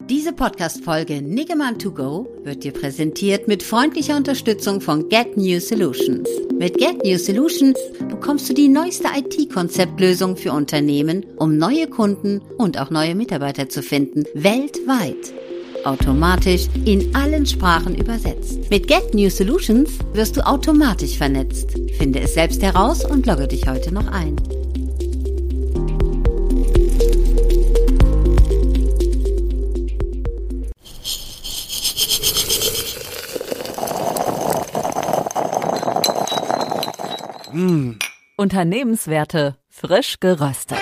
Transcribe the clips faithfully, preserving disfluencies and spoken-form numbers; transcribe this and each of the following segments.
Diese Podcast-Folge Niggemann to go wird dir präsentiert mit freundlicher Unterstützung von Get New Solutions. Mit Get New Solutions bekommst du die neueste I T-Konzeptlösung für Unternehmen, um neue Kunden und auch neue Mitarbeiter zu finden, weltweit. Automatisch in allen Sprachen übersetzt. Mit Get New Solutions wirst du automatisch vernetzt. Finde es selbst heraus und logge dich heute noch ein. Mmh. Unternehmenswerte frisch geröstet.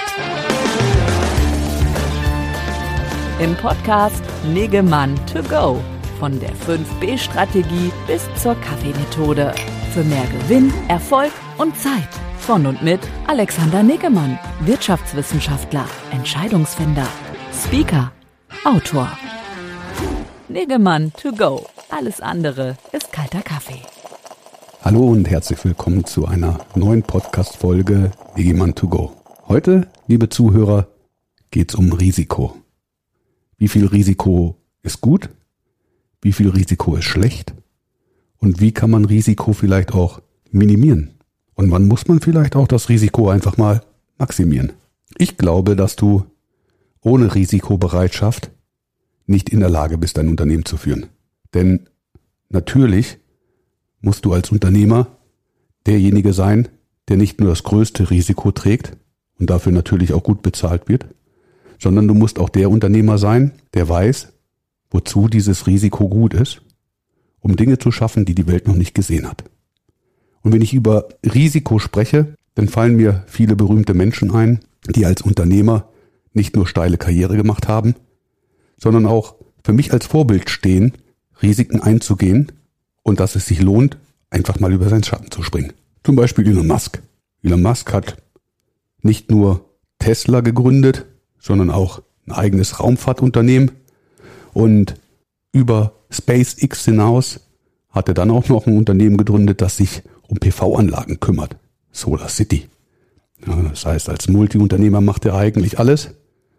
Im Podcast Niggemann to go. Von der fünf B Strategie bis zur Kaffeemethode. Für mehr Gewinn, Erfolg und Zeit. Von und mit Alexander Niggemann, Wirtschaftswissenschaftler, Entscheidungsfinder, Speaker, Autor. Niggemann to go. Alles andere ist kalter Kaffee. Hallo und herzlich willkommen zu einer neuen Podcast-Folge Niggemann to go. Heute, liebe Zuhörer, geht es um Risiko. Wie viel Risiko ist gut? Wie viel Risiko ist schlecht? Und wie kann man Risiko vielleicht auch minimieren? Und wann muss man vielleicht auch das Risiko einfach mal maximieren? Ich glaube, dass du ohne Risikobereitschaft nicht in der Lage bist, dein Unternehmen zu führen. Denn natürlich musst du als Unternehmer derjenige sein, der nicht nur das größte Risiko trägt und dafür natürlich auch gut bezahlt wird, sondern du musst auch der Unternehmer sein, der weiß, wozu dieses Risiko gut ist, um Dinge zu schaffen, die die Welt noch nicht gesehen hat. Und wenn ich über Risiko spreche, dann fallen mir viele berühmte Menschen ein, die als Unternehmer nicht nur steile Karriere gemacht haben, sondern auch für mich als Vorbild stehen, Risiken einzugehen und dass es sich lohnt, einfach mal über seinen Schatten zu springen. Zum Beispiel Elon Musk. Elon Musk hat nicht nur Tesla gegründet, sondern auch ein eigenes Raumfahrtunternehmen. Und über SpaceX hinaus hat er dann auch noch ein Unternehmen gegründet, das sich um P V-Anlagen kümmert. Solar City. Ja, das heißt, als Multiunternehmer macht er eigentlich alles.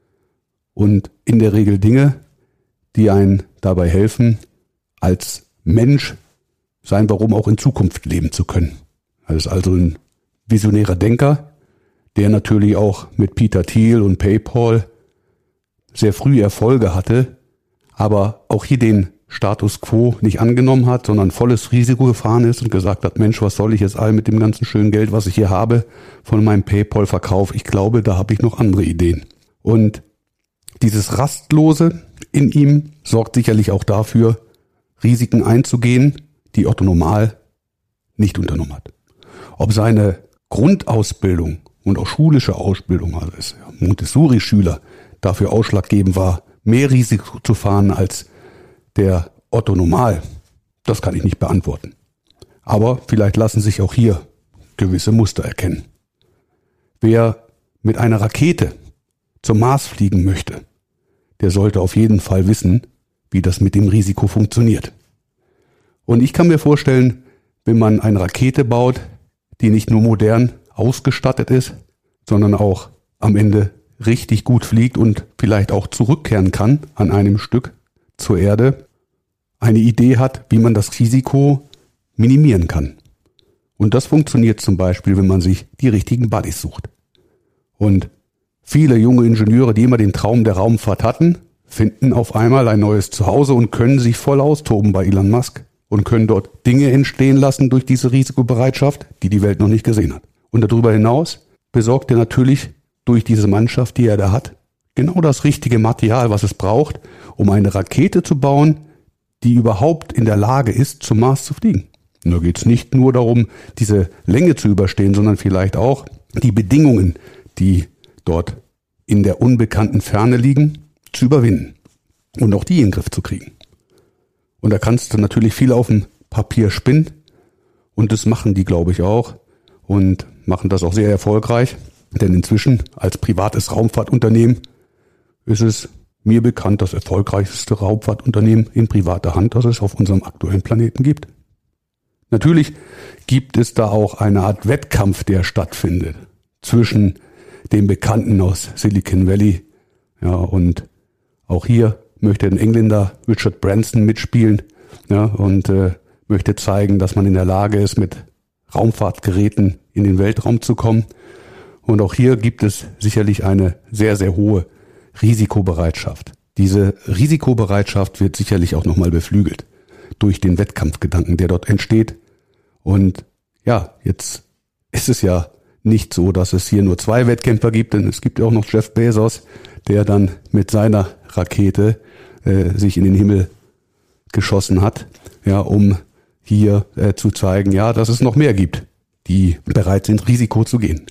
Und in der Regel Dinge, die einen dabei helfen, als Mensch sein Warum auch in Zukunft leben zu können. Er ist also ein visionärer Denker, der natürlich auch mit Peter Thiel und PayPal sehr früh Erfolge hatte, aber auch hier den Status quo nicht angenommen hat, sondern volles Risiko gefahren ist und gesagt hat, Mensch, was soll ich jetzt all mit dem ganzen schönen Geld, was ich hier habe, von meinem PayPal-Verkauf? Ich glaube, da habe ich noch andere Ideen. Und dieses Rastlose in ihm sorgt sicherlich auch dafür, Risiken einzugehen, die Otto Normal nicht unternommen hat. Ob seine Grundausbildung und auch schulische Ausbildung, also ist Montessori-Schüler, dafür ausschlaggebend war, mehr Risiko zu fahren als der Otto Normal, das kann ich nicht beantworten. Aber vielleicht lassen sich auch hier gewisse Muster erkennen. Wer mit einer Rakete zum Mars fliegen möchte, der sollte auf jeden Fall wissen, wie das mit dem Risiko funktioniert. Und ich kann mir vorstellen, wenn man eine Rakete baut, die nicht nur modern ausgestattet ist, sondern auch am Ende richtig gut fliegt und vielleicht auch zurückkehren kann an einem Stück zur Erde, eine Idee hat, wie man das Risiko minimieren kann. Und das funktioniert zum Beispiel, wenn man sich die richtigen Buddies sucht. Und viele junge Ingenieure, die immer den Traum der Raumfahrt hatten, finden auf einmal ein neues Zuhause und können sich voll austoben bei Elon Musk und können dort Dinge entstehen lassen durch diese Risikobereitschaft, die die Welt noch nicht gesehen hat. Und darüber hinaus besorgt er natürlich durch diese Mannschaft, die er da hat, genau das richtige Material, was es braucht, um eine Rakete zu bauen, die überhaupt in der Lage ist, zum Mars zu fliegen. Und da geht es nicht nur darum, diese Länge zu überstehen, sondern vielleicht auch die Bedingungen, die dort in der unbekannten Ferne liegen, zu überwinden und auch die in den Griff zu kriegen. Und da kannst du natürlich viel auf dem Papier spinnen und das machen die, glaube ich, auch und machen das auch sehr erfolgreich, denn inzwischen als privates Raumfahrtunternehmen ist es mir bekannt das erfolgreichste Raumfahrtunternehmen in privater Hand, das es auf unserem aktuellen Planeten gibt. Natürlich gibt es da auch eine Art Wettkampf, der stattfindet zwischen den Bekannten aus Silicon Valley, ja, und auch hier möchte den Engländer Richard Branson mitspielen, ja, und äh, möchte zeigen, dass man in der Lage ist, mit Raumfahrtgeräten in den Weltraum zu kommen. Und auch hier gibt es sicherlich eine sehr, sehr hohe Risikobereitschaft. Diese Risikobereitschaft wird sicherlich auch nochmal beflügelt durch den Wettkampfgedanken, der dort entsteht. Und ja, jetzt ist es ja nicht so, dass es hier nur zwei Wettkämpfer gibt, denn es gibt ja auch noch Jeff Bezos, der dann mit seiner Rakete äh, sich in den Himmel geschossen hat, ja, um hier äh, zu zeigen, ja, dass es noch mehr gibt, die bereit sind, Risiko zu gehen.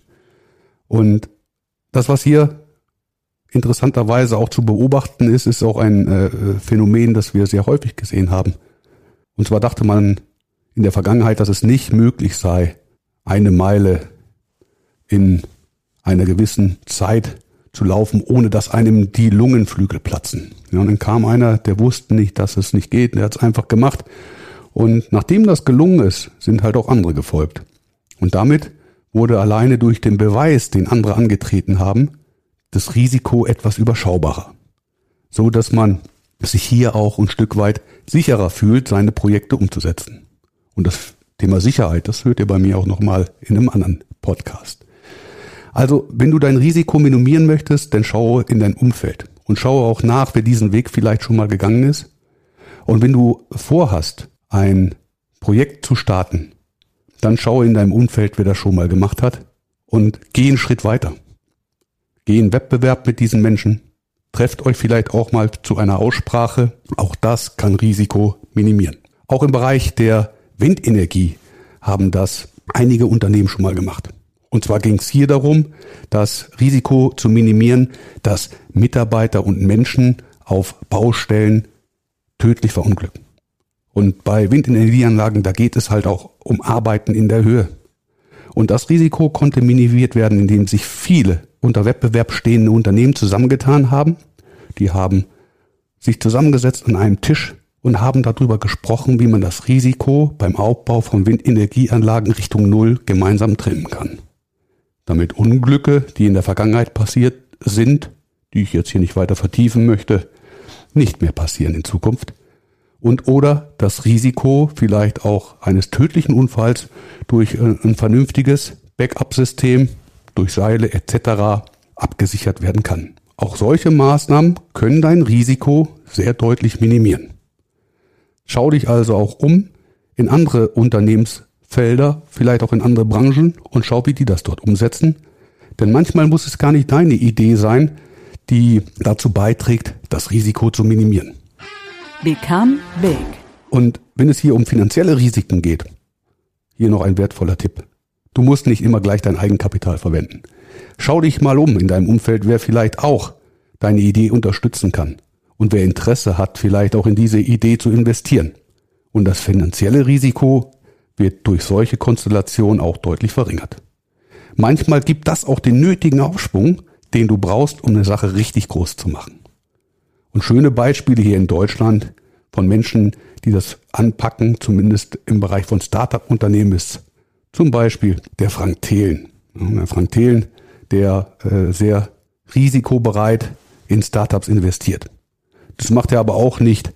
Und das, was hier interessanterweise auch zu beobachten ist, ist auch ein äh, Phänomen, das wir sehr häufig gesehen haben. Und zwar dachte man in der Vergangenheit, dass es nicht möglich sei, eine Meile in einer gewissen Zeit zu laufen, ohne dass einem die Lungenflügel platzen. Ja, und dann kam einer, der wusste nicht, dass es nicht geht, der hat es einfach gemacht. Und nachdem das gelungen ist, sind halt auch andere gefolgt. Und damit wurde alleine durch den Beweis, den andere angetreten haben, das Risiko etwas überschaubarer. So dass man sich hier auch ein Stück weit sicherer fühlt, seine Projekte umzusetzen. Und das Thema Sicherheit, das hört ihr bei mir auch nochmal in einem anderen Podcast. Also, wenn du dein Risiko minimieren möchtest, dann schaue in dein Umfeld und schaue auch nach, wer diesen Weg vielleicht schon mal gegangen ist. Und wenn du vorhast, ein Projekt zu starten, dann schaue in deinem Umfeld, wer das schon mal gemacht hat und geh einen Schritt weiter. Geh in Wettbewerb mit diesen Menschen, trefft euch vielleicht auch mal zu einer Aussprache. Auch das kann Risiko minimieren. Auch im Bereich der Windenergie haben das einige Unternehmen schon mal gemacht. Und zwar ging es hier darum, das Risiko zu minimieren, dass Mitarbeiter und Menschen auf Baustellen tödlich verunglücken. Und bei Windenergieanlagen, da geht es halt auch um Arbeiten in der Höhe. Und das Risiko konnte minimiert werden, indem sich viele unter Wettbewerb stehende Unternehmen zusammengetan haben. Die haben sich zusammengesetzt an einem Tisch und haben darüber gesprochen, wie man das Risiko beim Aufbau von Windenergieanlagen Richtung Null gemeinsam trimmen kann. Damit Unglücke, die in der Vergangenheit passiert sind, die ich jetzt hier nicht weiter vertiefen möchte, nicht mehr passieren in Zukunft. Und oder das Risiko vielleicht auch eines tödlichen Unfalls durch ein vernünftiges Backup-System, durch Seile et cetera abgesichert werden kann. Auch solche Maßnahmen können dein Risiko sehr deutlich minimieren. Schau dich also auch um in andere Unternehmensfelder, vielleicht auch in andere Branchen und schau, wie die das dort umsetzen. Denn manchmal muss es gar nicht deine Idee sein, die dazu beiträgt, das Risiko zu minimieren. Become big. Und wenn es hier um finanzielle Risiken geht, hier noch ein wertvoller Tipp. Du musst nicht immer gleich dein Eigenkapital verwenden. Schau dich mal um in deinem Umfeld, wer vielleicht auch deine Idee unterstützen kann und wer Interesse hat, vielleicht auch in diese Idee zu investieren. Und das finanzielle Risiko wird durch solche Konstellationen auch deutlich verringert. Manchmal gibt das auch den nötigen Aufschwung, den du brauchst, um eine Sache richtig groß zu machen. Und schöne Beispiele hier in Deutschland von Menschen, die das anpacken, zumindest im Bereich von Start-up-Unternehmen, ist zum Beispiel der Frank Thelen. Der Frank Thelen, der äh, sehr risikobereit in Startups investiert. Das macht er aber auch nicht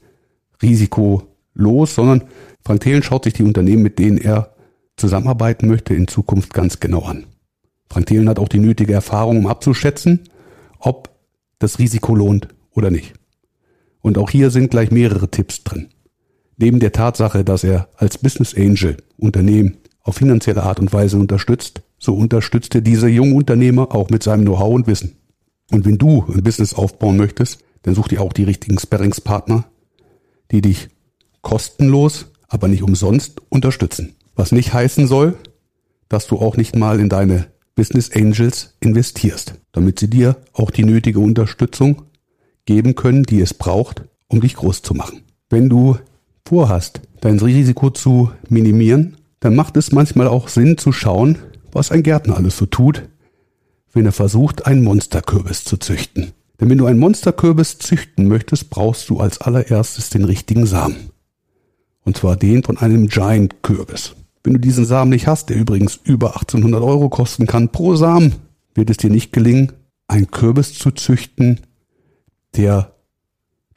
risikolos, sondern Frank Thelen schaut sich die Unternehmen, mit denen er zusammenarbeiten möchte, in Zukunft ganz genau an. Frank Thelen hat auch die nötige Erfahrung, um abzuschätzen, ob das Risiko lohnt oder nicht. Und auch hier sind gleich mehrere Tipps drin. Neben der Tatsache, dass er als Business Angel Unternehmen auf finanzielle Art und Weise unterstützt, so unterstützt er diese jungen Unternehmer auch mit seinem Know-how und Wissen. Und wenn du ein Business aufbauen möchtest, dann such dir auch die richtigen Sparringspartner, die dich kostenlos, aber nicht umsonst unterstützen. Was nicht heißen soll, dass du auch nicht mal in deine Business Angels investierst, damit sie dir auch die nötige Unterstützung geben können, die es braucht, um dich groß zu machen. Wenn du vorhast, dein Risiko zu minimieren, dann macht es manchmal auch Sinn zu schauen, was ein Gärtner alles so tut, wenn er versucht, einen Monsterkürbis zu züchten. Denn wenn du einen Monsterkürbis züchten möchtest, brauchst du als allererstes den richtigen Samen. Und zwar den von einem Giant-Kürbis. Wenn du diesen Samen nicht hast, der übrigens über achtzehnhundert Euro kosten kann pro Samen, wird es dir nicht gelingen, einen Kürbis zu züchten, der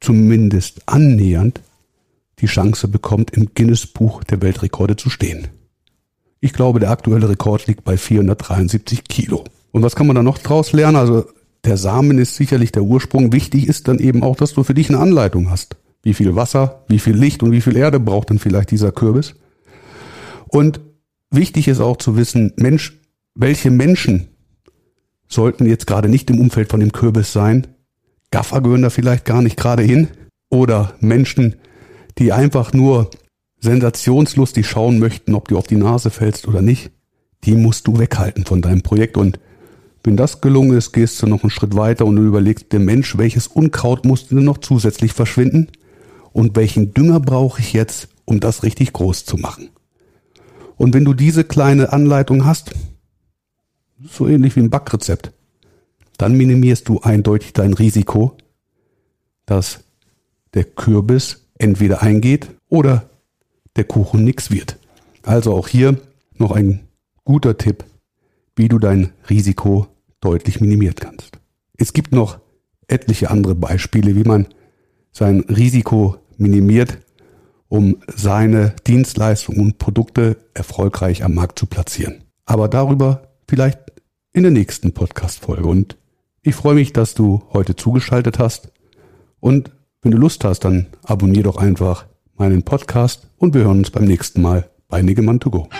zumindest annähernd die Chance bekommt, im Guinness-Buch der Weltrekorde zu stehen. Ich glaube, der aktuelle Rekord liegt bei vierhundertdreiundsiebzig Kilo. Und was kann man da noch draus lernen? Also der Samen ist sicherlich der Ursprung. Wichtig ist dann eben auch, dass du für dich eine Anleitung hast. Wie viel Wasser, wie viel Licht und wie viel Erde braucht denn vielleicht dieser Kürbis? Und wichtig ist auch zu wissen, Mensch, welche Menschen sollten jetzt gerade nicht im Umfeld von dem Kürbis sein? Gaffer gehören da vielleicht gar nicht gerade hin. Oder Menschen, die einfach nur sensationslustig schauen möchten, ob du auf die Nase fällst oder nicht. Die musst du weghalten von deinem Projekt. Und wenn das gelungen ist, gehst du noch einen Schritt weiter und du überlegst dir, Mensch, welches Unkraut muss denn noch zusätzlich verschwinden? Und welchen Dünger brauche ich jetzt, um das richtig groß zu machen? Und wenn du diese kleine Anleitung hast, so ähnlich wie ein Backrezept, dann minimierst du eindeutig dein Risiko, dass der Kürbis entweder eingeht oder der Kuchen nix wird. Also auch hier noch ein guter Tipp, wie du dein Risiko deutlich minimieren kannst. Es gibt noch etliche andere Beispiele, wie man sein Risiko minimiert, um seine Dienstleistungen und Produkte erfolgreich am Markt zu platzieren. Aber darüber vielleicht in der nächsten Podcast-Folge. Und ich freue mich, dass du heute zugeschaltet hast. Und wenn du Lust hast, dann abonnier doch einfach meinen Podcast und wir hören uns beim nächsten Mal bei Niggemann to go.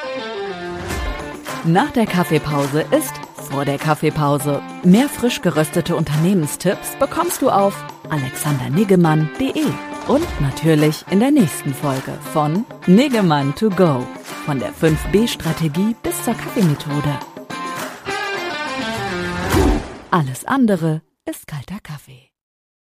Nach der Kaffeepause ist vor der Kaffeepause. Mehr frisch geröstete Unternehmenstipps bekommst du auf alexander niggemann punkt de und natürlich in der nächsten Folge von Niggemann to go, von der fünf B Strategie bis zur Kaffeemethode. Alles andere ist kalter Kaffee.